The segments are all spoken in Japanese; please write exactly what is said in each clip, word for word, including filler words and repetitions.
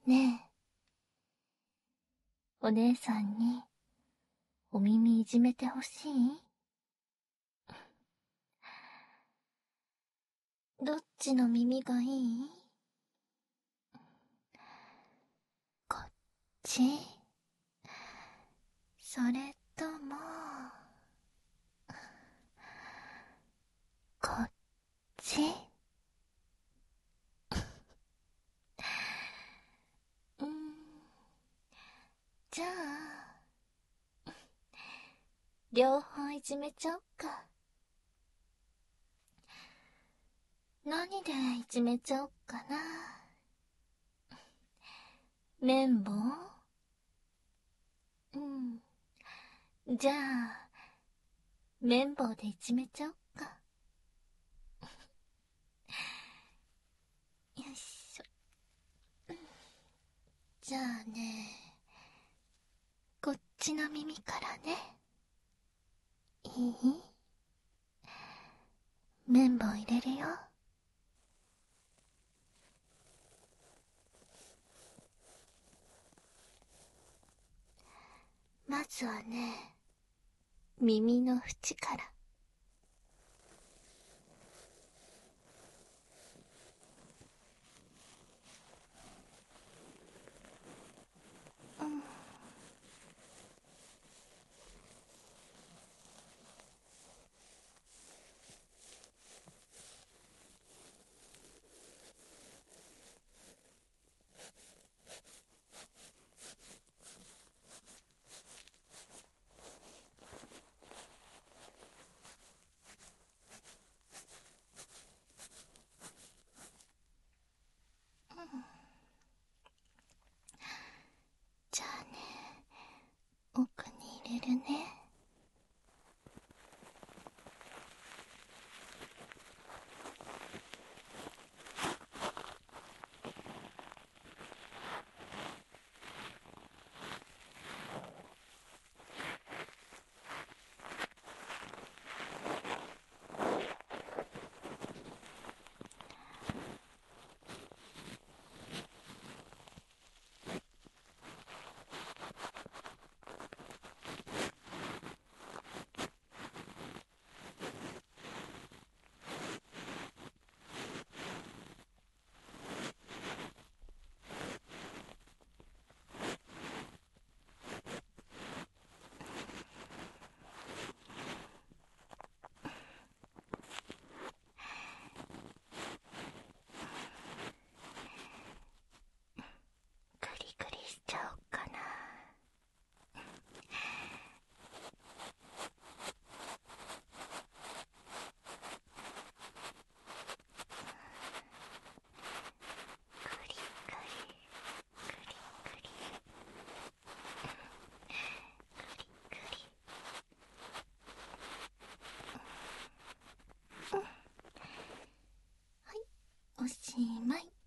ねえ、お姉さんにお耳いじめてほしい？どっちの耳がいい？こっち？それとも、こっち？うーん、じゃあ、両方いじめちゃおっか。何でいじめちゃおっかな。綿棒？うん。じゃあ、綿棒でいじめちゃおっか。よいしょ。じゃあね、こっちの耳からね。いい？綿棒入れるよ。まずはね、耳の縁から。うん。じゃあね、奥に入れるね。グリグリしちゃおっかな。グリグリ、グリグリ、グリグリ。うん、はい、おしまい。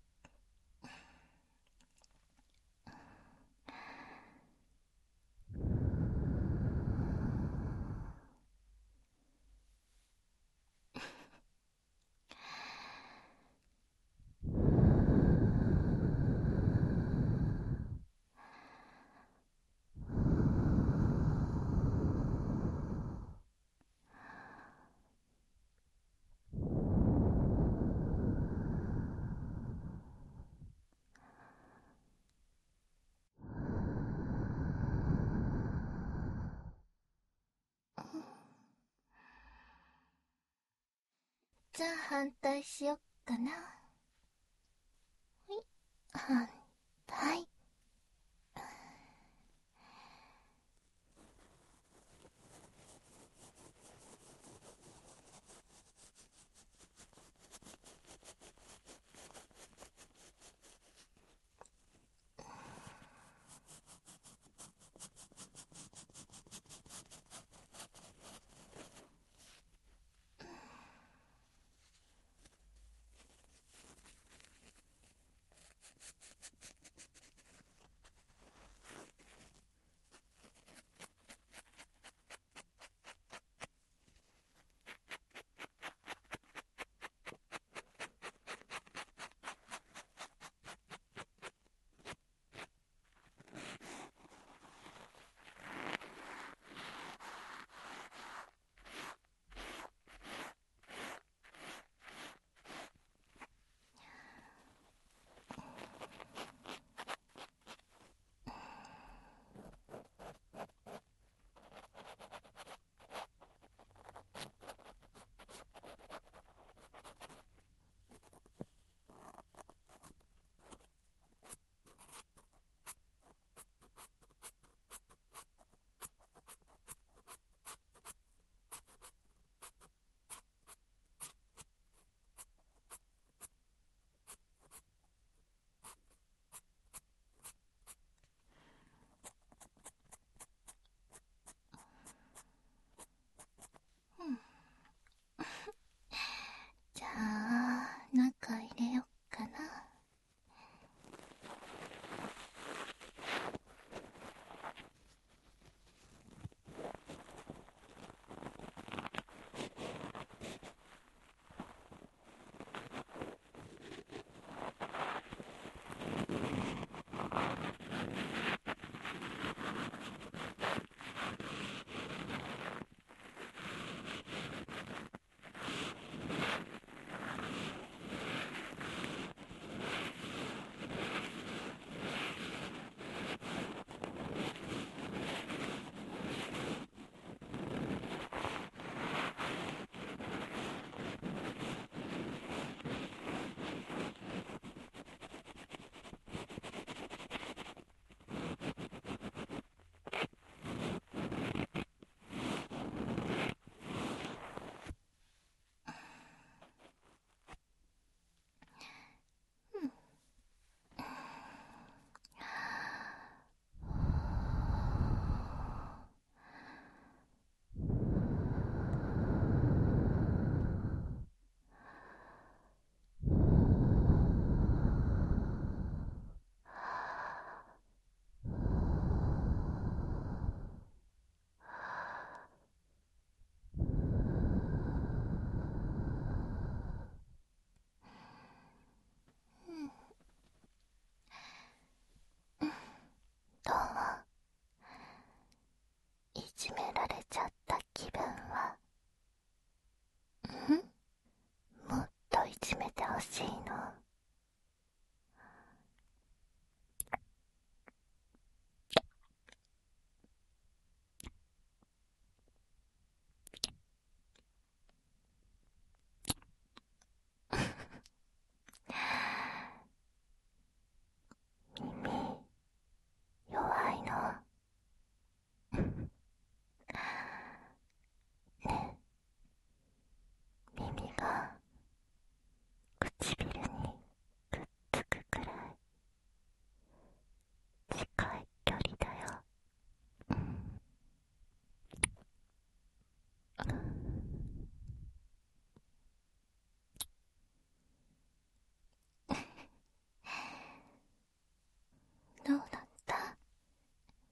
じゃあ反対しよっかな。はい、反対。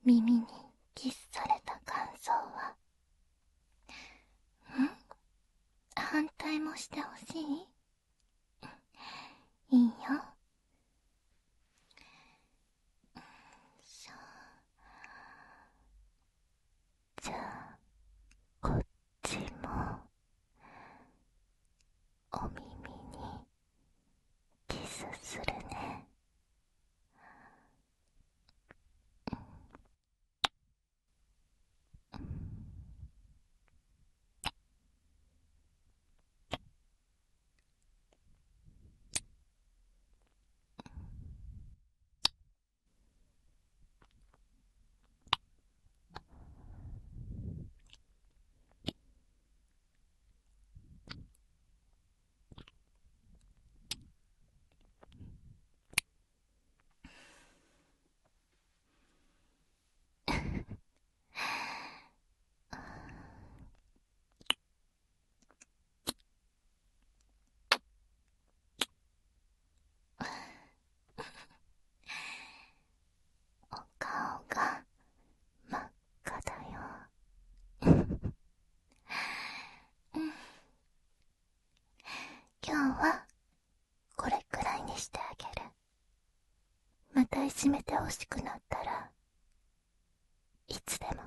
耳にキスされた感想は？ん？反対もしてほしい？いいよ。しょ。じゃあこっちもお耳にキスするね。お顔が真っ赤だよ。うん、今日はこれくらいにしてあげる。またいじめてほしくなったらいつでも